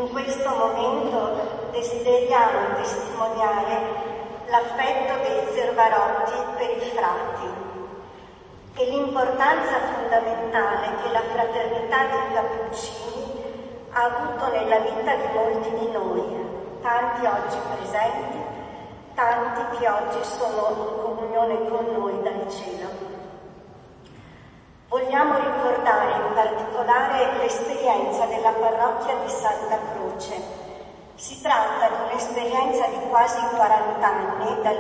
In questo momento desideriamo testimoniare l'affetto dei Zervarotti per i frati e l'importanza fondamentale che la fraternità dei Cappuccini ha avuto nella vita di molti di noi, tanti oggi presenti, tanti che oggi sono in comunione con noi dal cielo. Vogliamo ricordare in particolare l'esperienza della parrocchia di Santa Croce. Si tratta di un'esperienza di quasi 40 anni, dal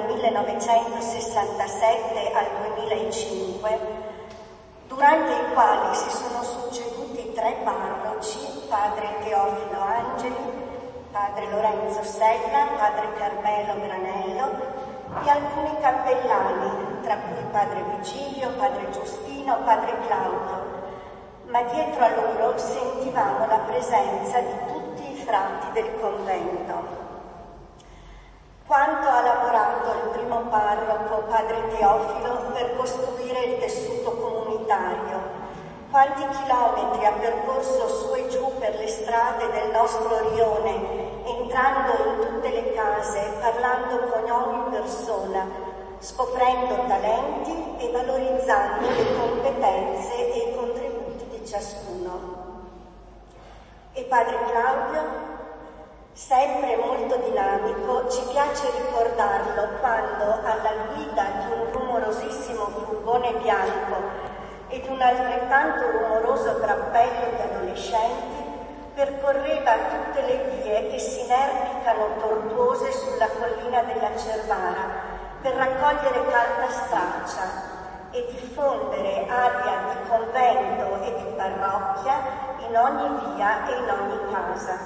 1967 al 2005, durante i quali si sono succeduti 3 parroci, padre Teofilo Angeli, padre Lorenzo Sella, padre Carmelo Granello e alcuni cappellani, tra cui padre Vigilio, padre Giustino, padre Claudio, ma dietro a loro sentivamo la presenza di tutti i frati del convento. Quanto ha lavorato il primo parroco, padre Teofilo, per costruire il tessuto comunitario, quanti chilometri ha percorso su e giù per le strade del nostro rione, entrando in tutte le case, parlando con ogni persona, scoprendo talenti e valorizzando le competenze e i contributi di ciascuno. E padre Claudio, sempre molto dinamico, ci piace ricordarlo quando, alla guida di un rumorosissimo furgone bianco ed un altrettanto rumoroso trappello di adolescenti, percorreva tutte le vie che si inerpicano tortuose sulla collina della Cervara per raccogliere carta straccia e diffondere aria di convento e di parrocchia in ogni via e in ogni casa.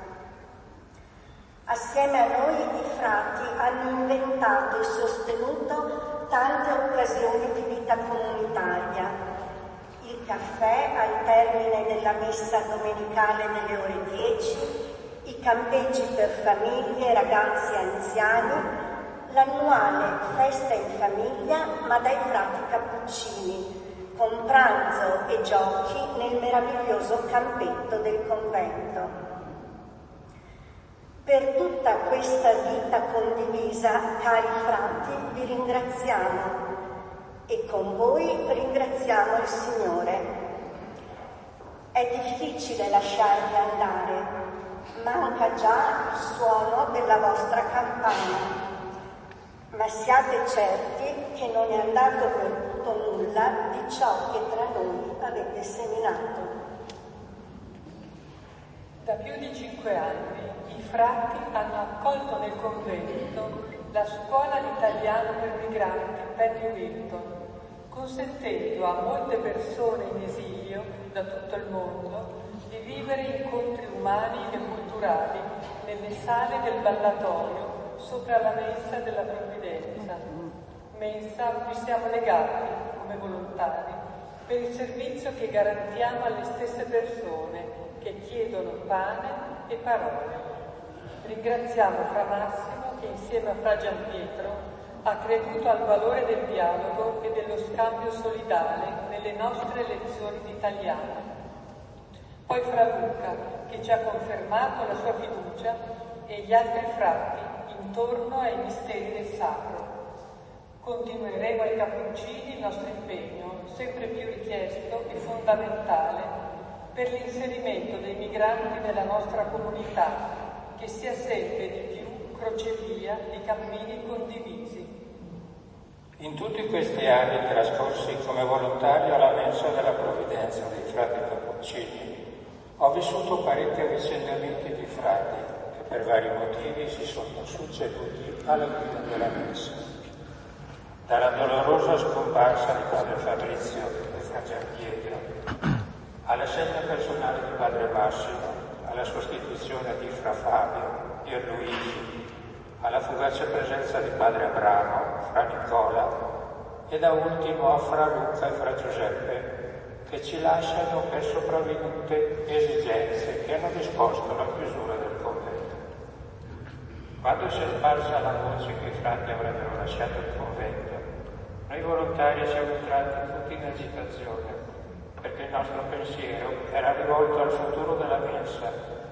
Assieme a noi i frati hanno inventato e sostenuto tante occasioni di vita comunitaria. Il caffè al termine della messa domenicale delle ore 10, i campeggi per famiglie, ragazzi e anziani, l'annuale festa in famiglia ma dai frati Cappuccini, con pranzo e giochi nel meraviglioso campetto del convento. Per tutta questa vita condivisa, cari frati, vi ringraziamo e con voi ringraziamo il Signore. È difficile lasciarvi andare, manca già il suono della vostra campana, ma siate certi che non è andato perduto nulla di ciò che tra noi avete seminato. Da più di 5 anni i frati hanno accolto nel convento la scuola di italiano per migranti Penny Wilton, consentendo a molte persone in esilio da tutto il mondo di vivere incontri umani e culturali nelle sale del ballatorio sopra la mensa della Provvidenza. Mensa a cui siamo legati come volontari per il servizio che garantiamo alle stesse persone che chiedono pane e parole. Ringraziamo Fra Massimo che insieme a Fra Giampietro ha creduto al valore del dialogo e dello scambio solidale nelle nostre lezioni di italiano. Poi Fra Luca, che ci ha confermato la sua fiducia, e gli altri frati intorno ai misteri del sacro. Continueremo ai Cappuccini il nostro impegno, sempre più richiesto e fondamentale, per l'inserimento dei migranti nella nostra comunità, che sia sempre di più crocevia di cammini condivisi. In tutti questi anni trascorsi come volontario alla mensa della Provvidenza dei frati Cappuccini, ho vissuto parecchi avvicendamenti di frati che per vari motivi si sono succeduti alla guida della mensa. Dalla dolorosa scomparsa di padre Fabrizio e fra Giampietro, all'assegno personale di padre Massimo, alla sostituzione di fra Fabio, Pierluigi, alla fugace presenza di padre Abramo, fra Nicola e da ultimo a fra Luca e fra Giuseppe, che ci lasciano per sopravvenute esigenze che hanno disposto la chiusura del convento. Quando si è sparsa la voce che i frati avrebbero lasciato il convento, noi volontari siamo entrati tutti in agitazione, perché il nostro pensiero era rivolto al futuro della mensa,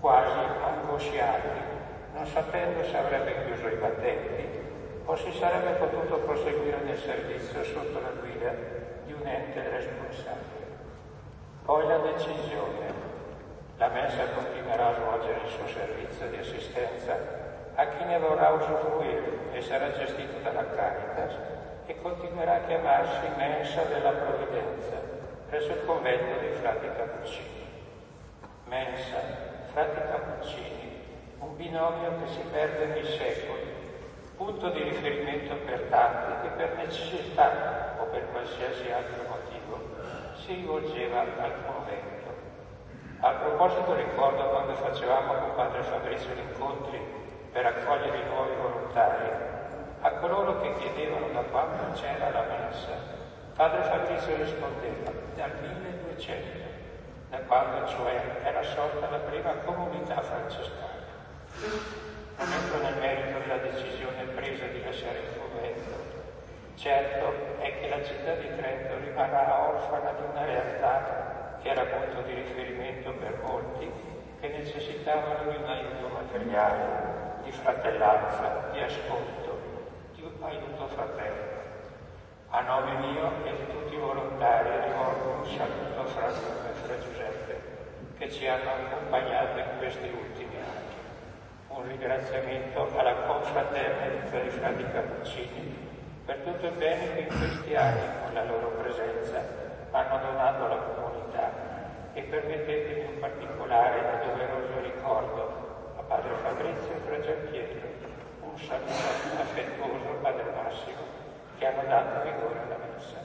quasi angosciati, non sapendo se avrebbe chiuso i battenti o si sarebbe potuto proseguire nel servizio sotto la guida di un ente responsabile. Poi la decisione. La Mensa continuerà a svolgere il suo servizio di assistenza a chi ne vorrà usufruire e sarà gestito dalla Caritas e continuerà a chiamarsi Mensa della Provvidenza presso il convento dei frati Cappuccini. Mensa, frati Cappuccini, un binomio che si perde nei secoli, punto di riferimento per tanti che per necessità o per qualsiasi altro motivo si rivolgeva al convento. A proposito ricordo quando facevamo con padre Fabrizio gli incontri per accogliere i nuovi volontari, a coloro che chiedevano da quando c'era la Mensa, padre Fabrizio rispondeva dal 1200, da quando cioè era sorta la prima comunità francescana. Non entro nel merito della decisione presa di lasciare il convento. Certo è che la città di Trento rimarrà orfana di una realtà che era punto di riferimento per molti che necessitavano di un aiuto materiale, di fratellanza, di ascolto, di un aiuto fraterno. A nome mio e di tutti i volontari rivolgo un saluto a Fra Luca e Fra Giuseppe che ci hanno accompagnato in questi ultimi anni. Un ringraziamento alla confraternita dei frati Cappuccini per tutto il bene che in questi anni con la loro presenza hanno donato alla comunità e permettetemi in particolare il doveroso ricordo a padre Fabrizio e Fra Giampietro, un saluto affettuoso a padre Massimo che hanno dato vigore alla Messa.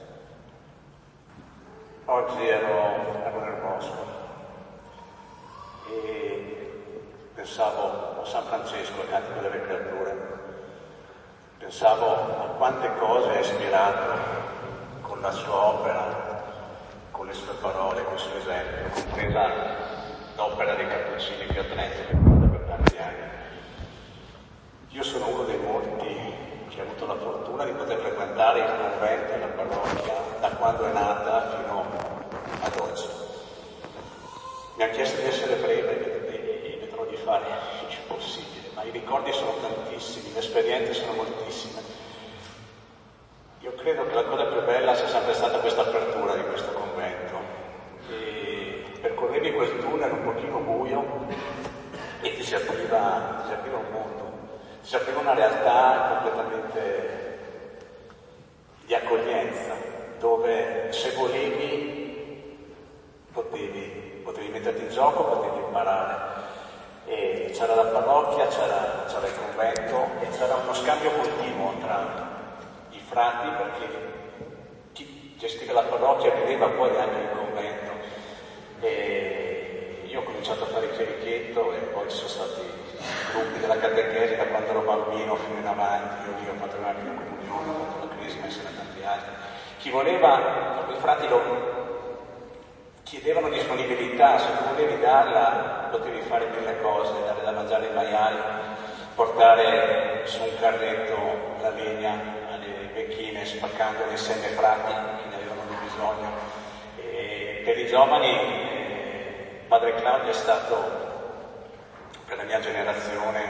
Oggi ero nel bosco e pensavo a San Francesco, il cantico delle creature, pensavo a quante cose ha ispirato con la sua opera, con le sue parole, con il suo esempio, compresa l'opera dei Cappuccini che ho Trento, che ho per tanti anni. Io sono uno dei molti che ha avuto la fortuna di poter frequentare il convento e la parrocchia da quando è nata fino ad oggi. Mi ha chiesto di essere breve e vedrò di fare il possibile, ma i ricordi sono tantissimi, le esperienze sono moltissime. Io credo che la cosa più bella sia sempre stata questa apertura di questo convento. E percorrevi quel tunnel un pochino buio e ti si apriva un mondo, ti si apriva una realtà completamente di accoglienza, dove se volevi potevi metterti in gioco, potevi imparare. E c'era la parrocchia, c'era il convento e c'era uno scambio continuo tra i frati, perché chi gestiva la parrocchia viveva poi anche il convento. E io ho cominciato a fare il clerichetto e poi ci sono stati gruppi della catechesi da quando ero bambino fino in avanti. Io ho fatto una prima comunione, ho fatto la crisma insieme a tanti altri. Chi voleva, i frati chiedevano disponibilità, se tu volevi darla potevi fare mille cose, dare da mangiare ai maiali, portare su un carretto la legna alle vecchine spaccandole insieme ai frati che ne avevano bisogno. E per i giovani Padre Claudio è stato per la mia generazione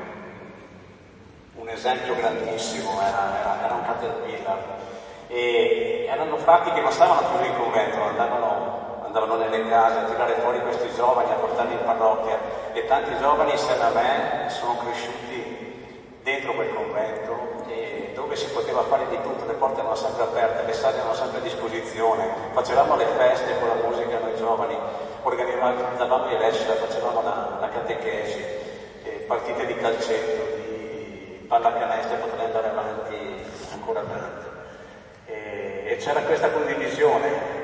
un esempio grandissimo, era un caterpillar e erano frati che non stavano più in convento, andavano nelle case a tirare fuori questi giovani, a portarli in parrocchia, e tanti giovani insieme a me sono cresciuti dentro quel convento e dove si poteva fare di tutto, le porte erano sempre aperte, le sale erano sempre a disposizione, facevamo le feste con la musica noi giovani, organizzavamo i recital, facevamo la catechesi, partite di calcetto, di pallacanestro, potrei andare avanti ancora tanto. E c'era questa condivisione.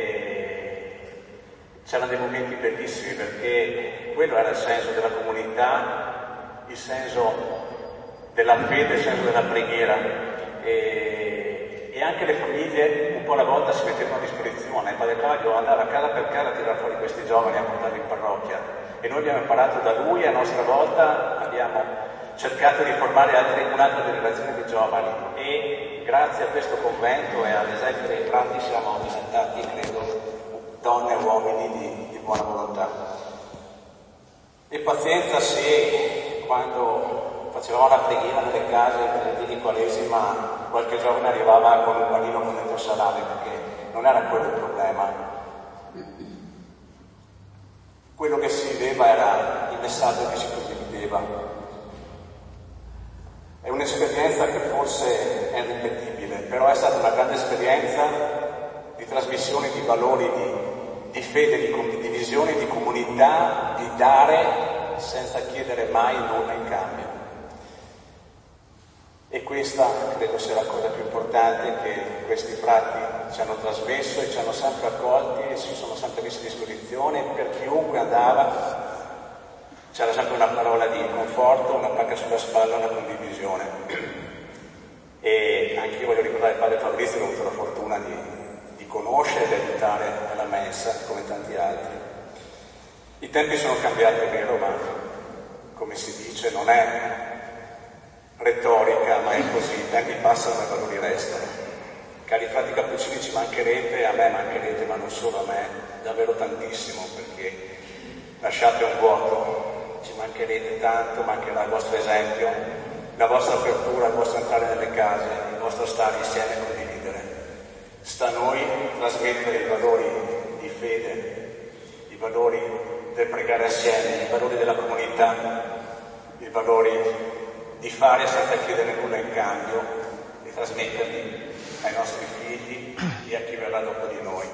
C'erano dei momenti bellissimi perché quello era il senso della comunità, il senso della fede, il senso della preghiera e anche le famiglie un po' alla volta si mettevano a disposizione. Il Padre Claudio andava casa per casa a tirare fuori questi giovani, a portarli in parrocchia e noi abbiamo imparato da lui e a nostra volta abbiamo cercato di formare un'altra generazione di giovani e grazie a questo convento e all'esempio dei frati siamo diventati, credo, donne e uomini di buona volontà. E pazienza se quando facevamo la preghiera nelle case il venerdì di Quaresima qualche giovane arrivava con un panino con dentro salame, perché non era quello il problema. Quello che si viveva era il messaggio che si condivideva. È un'esperienza che forse è irripetibile, però è stata una grande esperienza di trasmissione di valori, di fede, di condivisione, di comunità, di dare senza chiedere mai nulla in cambio. E questa credo sia la cosa più importante che questi frati ci hanno trasmesso e ci hanno sempre accolti e si sono sempre messi a disposizione. Per chiunque andava c'era sempre una parola di conforto, una pacca sulla spalla, una condivisione. E anche io voglio ricordare il padre Fabrizio, che ho avuto la fortuna di conoscere e di aiutare nella mensa, come tanti altri. I tempi sono cambiati, è vero, ma come si dice, non è retorica, ma è così, i tempi passano e i valori restano. Cari frati cappuccini, ci mancherete, a me mancherete, ma non solo a me, davvero tantissimo, perché lasciate un vuoto, ci mancherete tanto, mancherà il vostro esempio, la vostra apertura, il vostro entrare nelle case, il vostro stare insieme e condividere. Sta a noi trasmettere i valori di fede, i valori del pregare assieme, i valori della comunità, i valori di fare senza chiedere nulla in cambio e trasmetterli ai nostri figli e a chi verrà dopo di noi,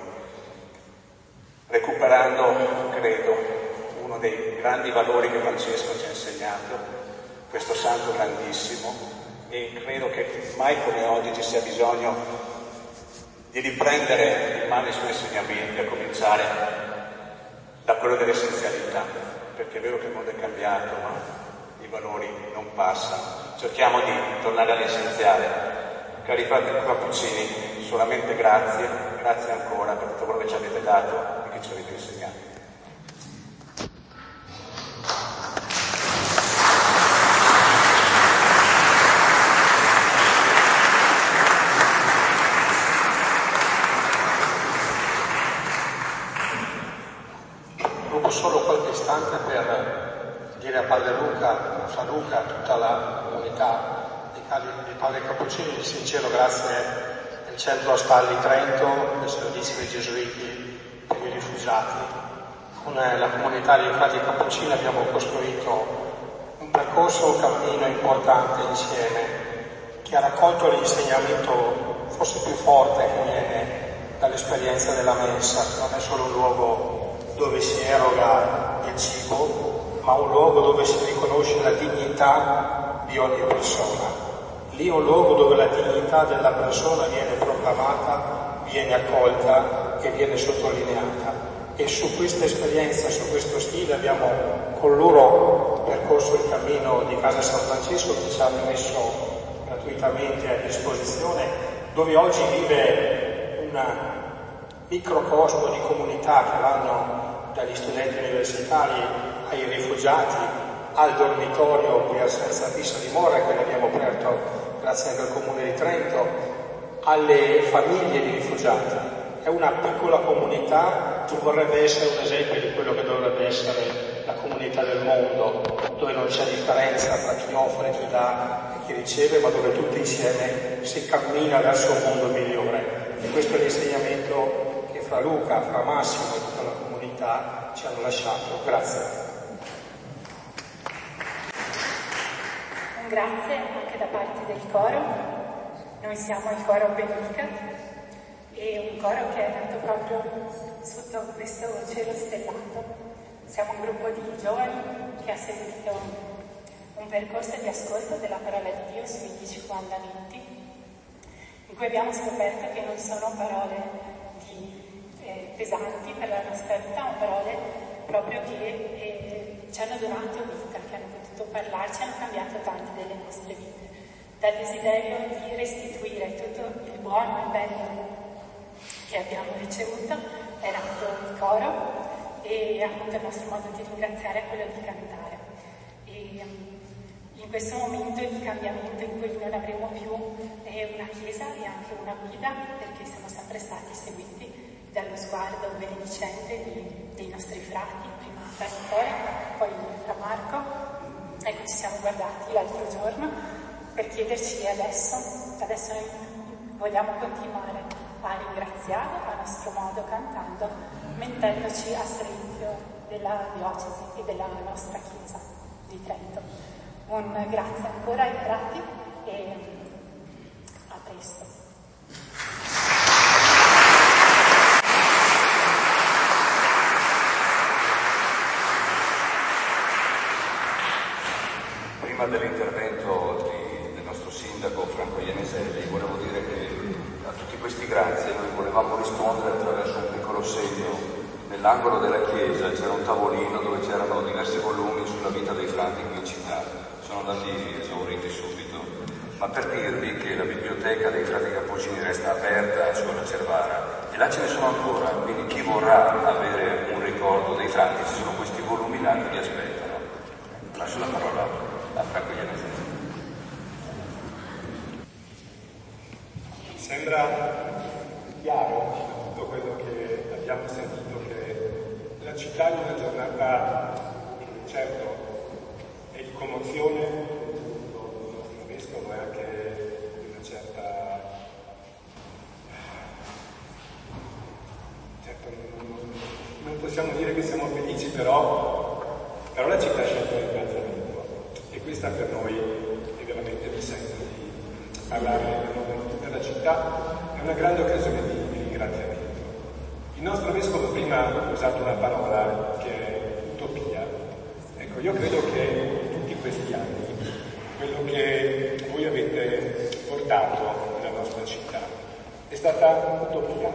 recuperando, credo, uno dei grandi valori che Francesco ci ha insegnato, questo santo grandissimo, e credo che mai come oggi ci sia bisogno di riprendere in mano i suoi insegnamenti, a cominciare da quello dell'essenzialità, perché è vero che il mondo è cambiato, ma i valori non passano. Cerchiamo di tornare all'essenziale. Cari frati cappuccini, solamente grazie ancora per tutto quello che ci avete dato e che ci avete insegnato. Rubo solo qualche istante per dire a Padre Luca, a San Luca, a tutta la comunità dei Padri Cappuccini, di sincero grazie del Centro Astalli Trento, del Servizio dei Gesuiti per i rifugiati. Con la comunità dei Frati Cappuccini abbiamo costruito un percorso, un cammino importante insieme, che ha raccolto l'insegnamento forse più forte che viene dall'esperienza della mensa, che non è solo un luogo dove si eroga il cibo, ma un luogo dove si riconosce la dignità di ogni persona. Lì è un luogo dove la dignità della persona viene proclamata, viene accolta e viene sottolineata. E su questa esperienza, su questo stile abbiamo con loro percorso il cammino di Casa San Francesco, che ci hanno messo gratuitamente a disposizione, dove oggi vive un microcosmo di comunità che vanno dagli studenti universitari ai rifugiati, al dormitorio qui a Senza Fissa Dimora, che l'abbiamo aperto grazie anche al Comune di Trento, alle famiglie di rifugiati. È una piccola comunità che vorrebbe essere un esempio di quello che dovrebbe essere la comunità del mondo, dove non c'è differenza tra chi offre, chi dà e chi riceve, ma dove tutti insieme si cammina verso un mondo migliore. E questo è l'insegnamento che fra Luca, fra Massimo e tutta la comunità ci hanno lasciato. Grazie. Grazie anche da parte del coro. Noi siamo il coro Benedicat, e un coro che è nato proprio sotto questo cielo stellato. Siamo un gruppo di giovani che ha seguito un percorso di ascolto della parola di Dio sui 10 comandamenti, in cui abbiamo scoperto che non sono parole pesanti per la nostra vita, ma parole proprio che ci hanno donato vita, che hanno potuto parlarci, hanno cambiato tante delle nostre vite. Dal desiderio di restituire tutto il buono e il bello che abbiamo ricevuto è nato il coro, e appunto il nostro modo di ringraziare è quello di cantare. E in questo momento di cambiamento in cui non avremo più una chiesa e anche una guida, perché siamo sempre stati seguiti dallo sguardo benedicente dei nostri frati, prima Francesco, poi fra Marco. Ecco, ci siamo guardati l'altro giorno per chiederci adesso noi vogliamo continuare a ringraziare a nostro modo cantando, mettendoci a servizio della diocesi e della nostra Chiesa di Trento. Un grazie ancora ai frati e a presto. Prima dell'intervento del nostro sindaco Franco Ieneselli volevo dire che a tutti questi grazie noi volevamo rispondere attraverso un piccolo segno. Nell'angolo della chiesa c'era un tavolino dove c'erano diversi volumi sulla vita dei frati qui in città. Sono andati esauriti subito, ma per dirvi che la biblioteca dei frati Cappuccini resta aperta a Scuola Cervara e là ce ne sono ancora, quindi chi vorrà avere un ricordo dei frati ci sono questi volumi là che vi aspettano. Lascio la parola a Franco Ieneselli. Sembra chiaro tutto quello che abbiamo sentito, che la città è una giornata, certo, è di commozione, il nostro vescovo è anche una certa... Certo, non possiamo dire che siamo felici, però la città è scelta il ringraziamento e questa per noi è veramente il senso di parlare nel nome di tutta la città, è una grande occasione di ringraziamento. Il nostro vescovo prima ha usato una parola che è utopia. Ecco, io credo che in tutti questi anni quello che voi avete portato nella nostra città è stata utopia.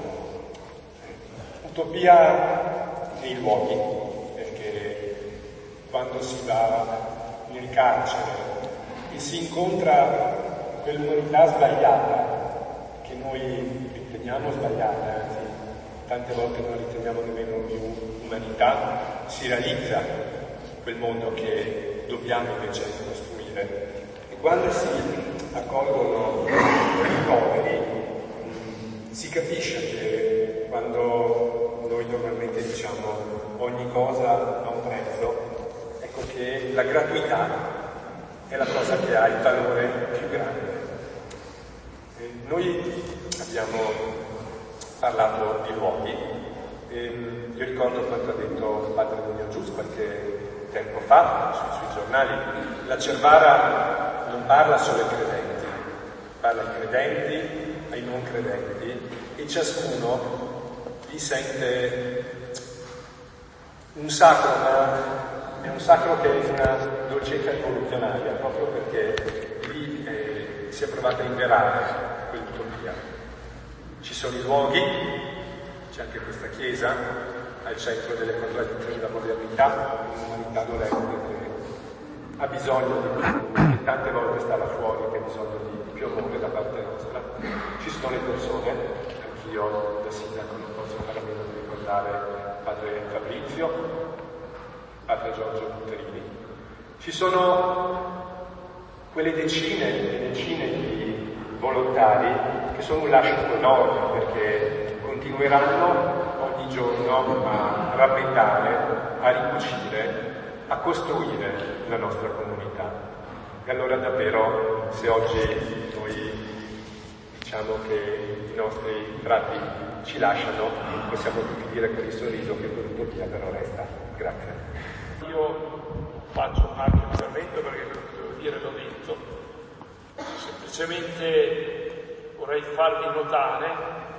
Utopia nei luoghi, perché quando si va nel carcere e si incontra quell'umanità sbagliata, che noi riteniamo sbagliata, anzi tante volte non riteniamo nemmeno più umanità, si realizza quel mondo che dobbiamo invece costruire. E quando si accolgono i poveri, si capisce che quando noi normalmente diciamo ogni cosa ha un prezzo, ecco che la gratuità è la cosa che ha il valore più grande. Noi abbiamo parlato di luoghi, io ricordo quanto ha detto Padre Nunio Gius qualche tempo fa sui giornali. La Cervara non parla solo ai credenti, parla ai credenti, ai non credenti, e ciascuno vi sente un sacro, ma è un sacro che è una dolcezza rivoluzionaria, proprio perché lì si è provato a inverare quell'utopia. Ci sono i luoghi, c'è anche questa chiesa al centro delle contraddizioni della modernità, un'umanità dolente che ha bisogno di più, che tante volte stava fuori, che ha bisogno di più amore da parte nostra. Ci sono le persone, anch'io da sindaco non posso fare a meno di ricordare Padre Fabrizio, Padre Giorgio Butterini. Ci sono quelle decine e decine di volontari che sono un lascito enorme, perché continueranno ogni giorno a rappettare, a ricucire, a costruire la nostra comunità. E allora davvero, se oggi noi diciamo che i nostri frati ci lasciano, possiamo tutti dire con il sorriso che quell'utopia però resta. Grazie. Io faccio un altro intervento perché quello che devo dire l'ho detto. Semplicemente vorrei farvi notare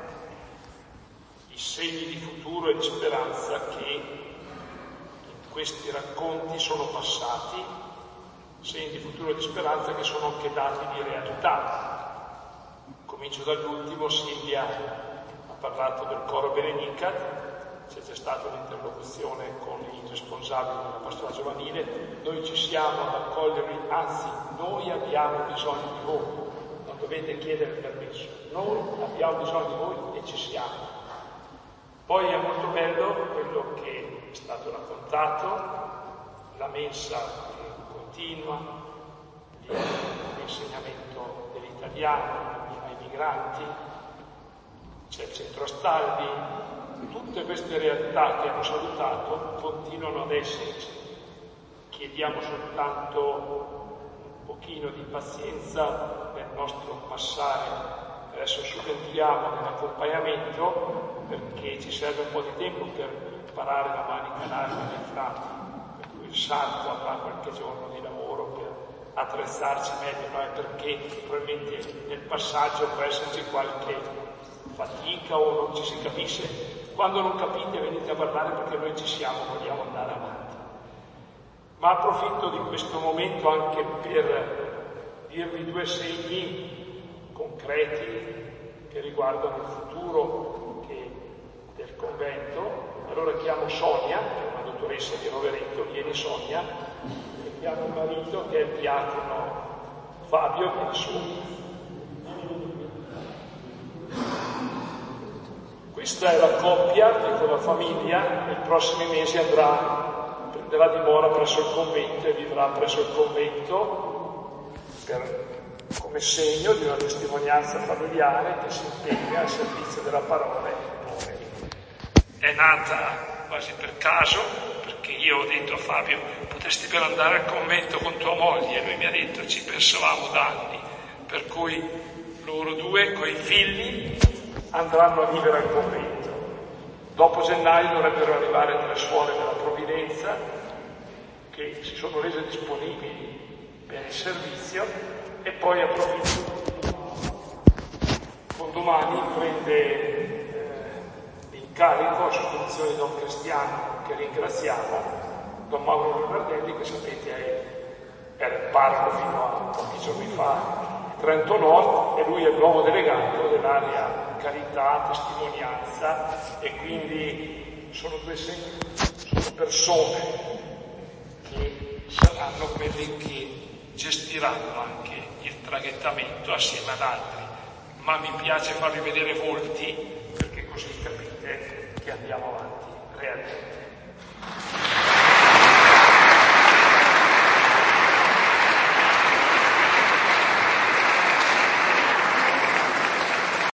i segni di futuro e di speranza che in questi racconti sono passati, segni di futuro e di speranza che sono anche dati di realtà. Comincio dall'ultimo. Silvia ha parlato del coro Benedicat, c'è stata un'interlocuzione con i responsabili della pastorale giovanile, noi ci siamo ad accogliervi, anzi noi abbiamo bisogno di voi, non dovete chiedere permesso, noi abbiamo bisogno di voi e ci siamo. Poi è molto bello quello che è stato raccontato, la mensa che continua, l'insegnamento dell'italiano ai migranti, c'è il centro Astaldi, tutte queste realtà che hanno salutato continuano ad esserci. Chiediamo soltanto un pochino di pazienza nel nostro passare. Adesso subentriamo nell'accompagnamento perché ci serve un po' di tempo per imparare la manica larga dei frati, per cui il santo avrà qualche giorno di lavoro per attrezzarci meglio, no? Perché probabilmente nel passaggio può esserci qualche fatica o non ci si capisce. Quando non capite venite a parlare perché noi ci siamo, vogliamo andare avanti. Ma approfitto di questo momento anche per dirvi due segni concreti che riguardano il futuro del convento. Allora chiamo Sonia, che è una dottoressa di Rovereto, vieni Sonia, e chiamo il marito che è il diacono Fabio, che è su. Questa è la coppia che con la famiglia nei prossimi mesi prenderà dimora presso il convento e vivrà presso il convento come segno di una testimonianza familiare che si impegna al servizio della parola e del cuore. È nata quasi per caso, perché io ho detto a Fabio potresti per andare al convento con tua moglie, e lui mi ha detto ci pensavamo da anni, per cui loro due coi figli andranno a vivere al convento. Dopo gennaio dovrebbero arrivare 3 suore della Provvidenza che si sono rese disponibili per il servizio, e poi approfitto. Con domani prende l'incarico a sostituzione di Don Cristiano, che ringraziamo, Don Mauro Leonardelli, che sapete era il parroco fino a pochi giorni fa Trento Nord, e lui è il nuovo delegato dell'area carità, testimonianza, e quindi sono persone che saranno quelli che gestiranno anche il traghettamento assieme ad altri, ma mi piace farvi vedere volti perché così capite che andiamo avanti realmente.